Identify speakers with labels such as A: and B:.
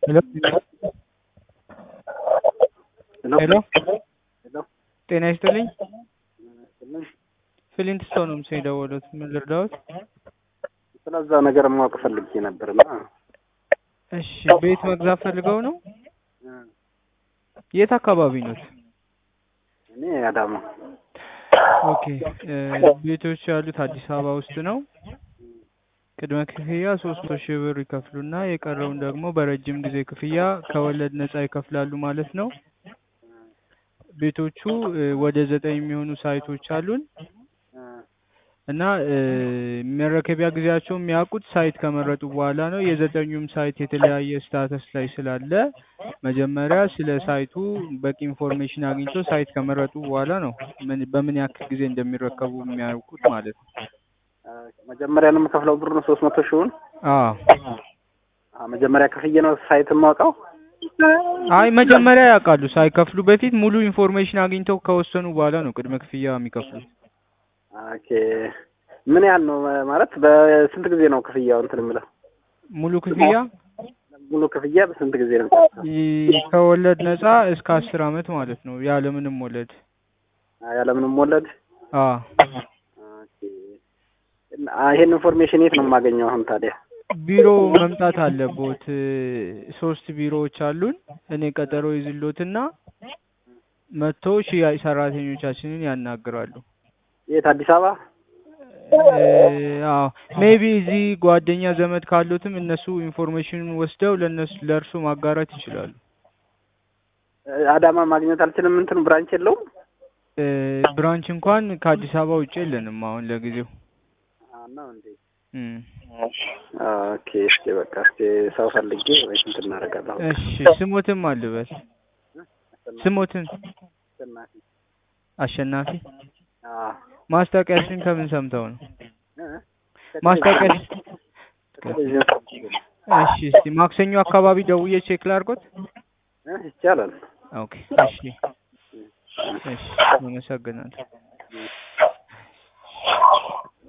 A: Hello? Hello?
B: Hello?
A: ጤና ይስጥልኝ።
B: ስለዚህ
A: ፊሊንት ስቶን ነው የምደውለው። ምን ልርዳዎት?
B: ስለዛ ነገር ማወቅ ፈልጌ ነበርና።
A: እሺ፣ ቤት መግዛት ፈልገው ነው? የት አካባቢ ነው?
B: እኔ አዳማ።
A: ኦኬ፣ ቤቶች ያሉት አዲስ አበባ ውስጥ ነው። ቅድመ ክፍያ 300,000 ብር ይከፍሉና የቀረውን ደግሞ በረጅም ጊዜ ክፍያ ከወለድ ነፃ ይከፍላሉ ማለት ነው። ቤቶቹ ወደ 9 የሚሆኑ ሳይቶች አሉን እና መረከቢያ ጊዜያቸው የሚያውቁት ሳይት ከመረጡ በኋላ ነው። የዘጠኙም ሳይት የተለያየ ስታተስ ላይ ስላለ መጀመሪያ ስለ ሳይቱ በቂ ኢንፎርሜሽን አግኝቶ ሳይት ከመረጡ በኋላ ነው በምን ያክል ጊዜ እንደሚረከቡ የሚያውቁት ማለት ነው።
B: መጀመሪያ ነው የምከፍለው ብር ነው 300,000? መጀመሪያ ከፍዬ ነው ሳይት የማውቀው?
A: አይ መጀመሪያ ያውቃሉ። ሳይከፍሉ በፊት ሙሉ ኢንፎርሜሽን አግኝተው ከወሰኑ በኋላ ነው ቅድመ ክፍያ የሚከፍሉት።
B: ኦኬ፣ ምን ያህል ነው ማለት በስንት ጊዜ ነው ክፍያው እንትን የምለው?
A: ሙሉ ክፍያ
B: በስንት ጊዜ ነው?
A: ከወለድ ነፃ እስከ 10 አመት ማለት ነው፣ ያለምንም ወለድ።
B: ያለምንም ወለድ?
A: ኦኬ።
B: ይሄን ኢንፎርሜሽን የት ነው የማገኘው አሁን ታዲያ?
A: ቢሮ መምጣት አለቦት። 3 ቢሮዎች አሉን። እኔ ቀጠሮ ይዝሎትና መጥቶ ሽያጭ ሰራተኞቻችንን ያናግራሉ።
B: የት አዲስ አበባ?
A: አዎ ሜቢ እዚህ ጓደኛ ዘመድ ካሉትም እነሱ ኢንፎርሜሽኑን ወስደው ለእርሱ ማጋራት ይችላሉ።
B: አዳማ ማግኘት አልችልም? እንትን ብራንች የለውም?
A: ብራንች እንኳን ከአዲስ አበባ ውጭ የለንም አሁን ለጊዜው።
B: ነው እንዴ? ኦኬ፣ እሺ በቃ እስቲ ሰው ፈልጌ ወይ እንትን እናደርጋለን።
A: እሺ፣ ስሞትም አልበል። ስሞትን አሸናፊ። ማስታወቂያችን ከምን ሰምተው ነው? ማስታወቂያችን እሺ፣ እስቲ ማክሰኞ አካባቢ ደውዬ ቼክ ላድርጎት?
B: ይቻላል።
A: ኦኬ፣ እሺ፣ እሺ፣ አመሰግናለሁ።